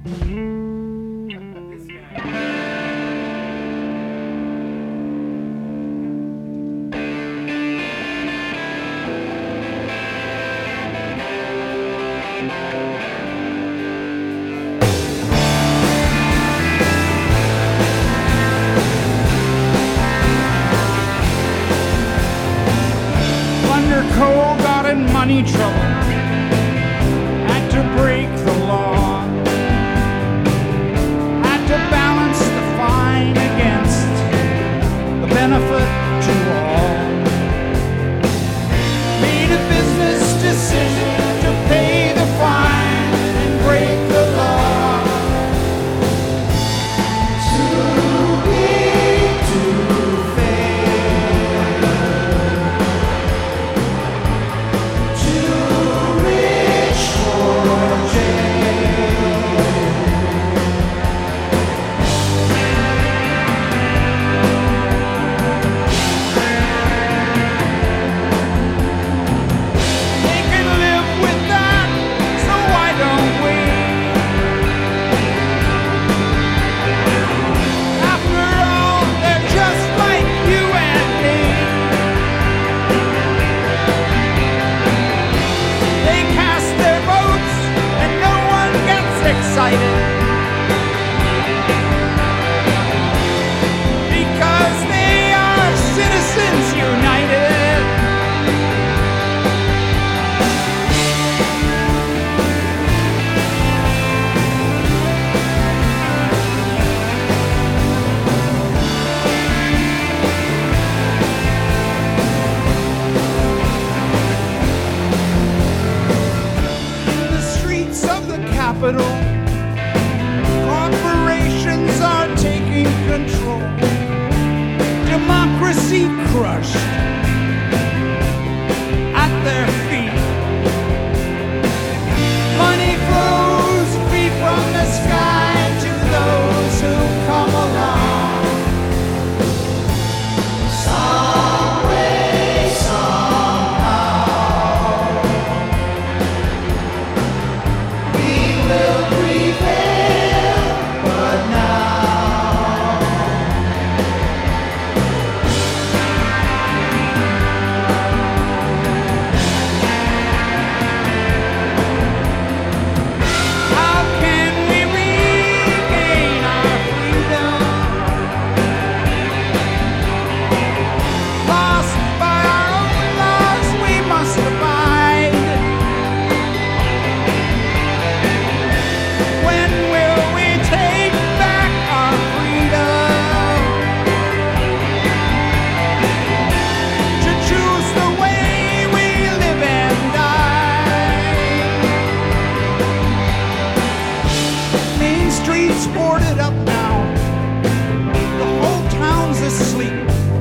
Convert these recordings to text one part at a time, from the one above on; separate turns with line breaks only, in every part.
Cole got in money trouble, had to break the law, had to balance the fine against the benefit to all. Made a business decision to pay the fine and break the law. Too big to fail. Too rich for jail. They can live with that, so why don't we? After all, they're just like you and me. They cast their votes and no one gets excited because they are citizens united. In the streets of the capital, corporations are taking control. Democracy crushed at their feet. Money flows free from the sky to those who come along. Some way, somehow, we will prevail, but now how can we regain our freedom? Lost by our own laws, we must abide. When will we take back our freedom? To choose the way we live and die. Main Street's boarded up now. The whole town's asleep.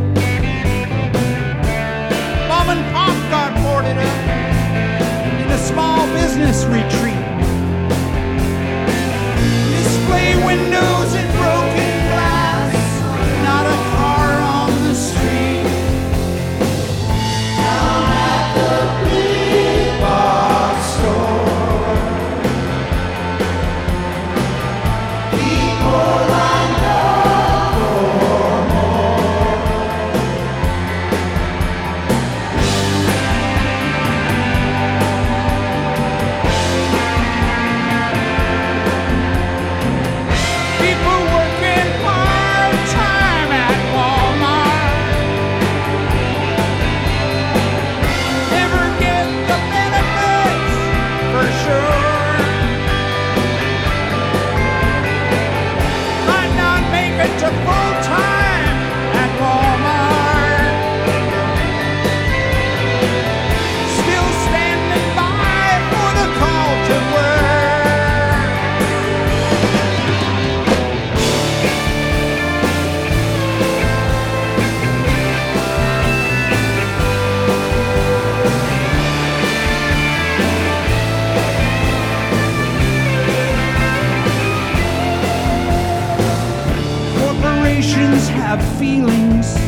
Mom and Pop got boarded up in a small business retreat. Display windows and broken glass, not a car on the street. Down at the big box store, people lined up for more. People working part-time at Walmart never get the benefits, for sure. Might not make it to full-time at Walmart. Still standing by for the call to work. Corporations have feelings,